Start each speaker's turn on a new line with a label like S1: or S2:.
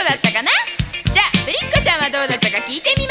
S1: だったかな。じゃあぶりっ子ちゃんはどうだったか聞いてみ